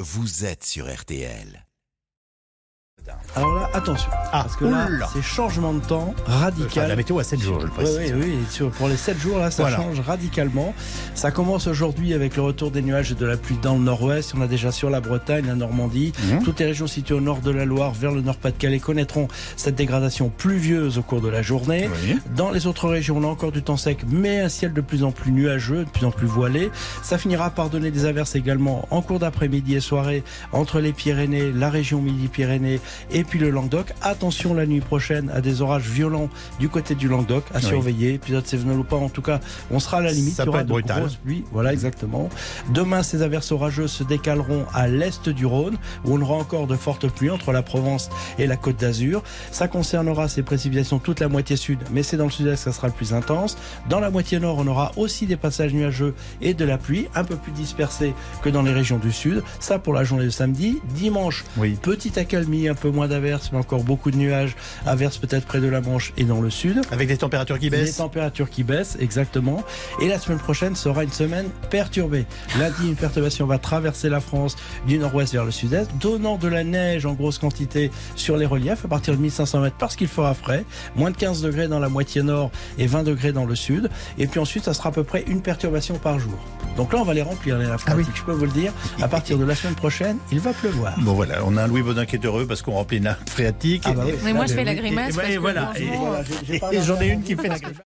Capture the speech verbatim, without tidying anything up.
vous êtes sur R T L. Alors là, attention, Ah, parce que là, oula. c'est changement de temps radical. Enfin, la météo à sept jours, je le Oui, précise. oui, oui. Sur- pour les sept jours, là, ça Voilà. change radicalement. Ça commence aujourd'hui avec le retour des nuages et de la pluie dans le nord-ouest. On a déjà sur la Bretagne, la Normandie. Mmh. Toutes les régions situées au nord de la Loire, vers le nord-Pas-de-Calais, connaîtront cette dégradation pluvieuse au cours de la journée. Oui. Dans les autres régions, on a encore du temps sec, mais un ciel de plus en plus nuageux, de plus en plus voilé. Ça finira par donner des averses également en cours d'après-midi et soirée entre les Pyrénées, la région Midi-Pyrénées et puis le Languedoc. Attention la nuit prochaine à des orages violents du côté du Languedoc à Oui. surveiller. Épisode sévenols ou pas, en tout cas, on sera à la limite. Ça Il y peut aura être de brutal. grosses pluies. Voilà, exactement. Demain, ces averses orageuses se décaleront à l'est du Rhône, où on aura encore de fortes pluies entre la Provence et la Côte d'Azur. Ça concernera ces précipitations toute la moitié sud, mais c'est dans le sud-est que ça sera le plus intense. Dans la moitié nord, on aura aussi des passages nuageux et de la pluie, un peu plus dispersée que dans les régions du sud. Ça pour la journée de samedi. Dimanche, Oui. petite accalmie, un peu moins d'averses, mais encore beaucoup de nuages. Averses peut-être près de la Manche et dans le sud. Avec des températures qui Les baissent. températures qui baissent, exactement. Et la semaine prochaine sera une semaine perturbée. Lundi, une perturbation va traverser la France du nord-ouest vers le sud-est, donnant de la neige en grosse quantité sur les reliefs à partir de mille cinq cents mètres parce qu'il fera frais. Moins de quinze degrés dans la moitié nord et vingt degrés dans le sud. Et puis ensuite, ça sera à peu près une perturbation par jour. Donc là, on va les remplir, les nappes Ah oui. phréatiques. Je peux vous le dire. À partir de la semaine prochaine, il va pleuvoir. Bon voilà, on a un Louis Baudin qui est heureux parce qu'on remplit une nappe phréatique. Ah bah oui. Mais moi, Ah, je mais fais la oui. grimace. Et, parce et que voilà. franchement, Et, Voilà, j'ai- j'ai pas et j'en ai d'infos. une qui fait la grimace.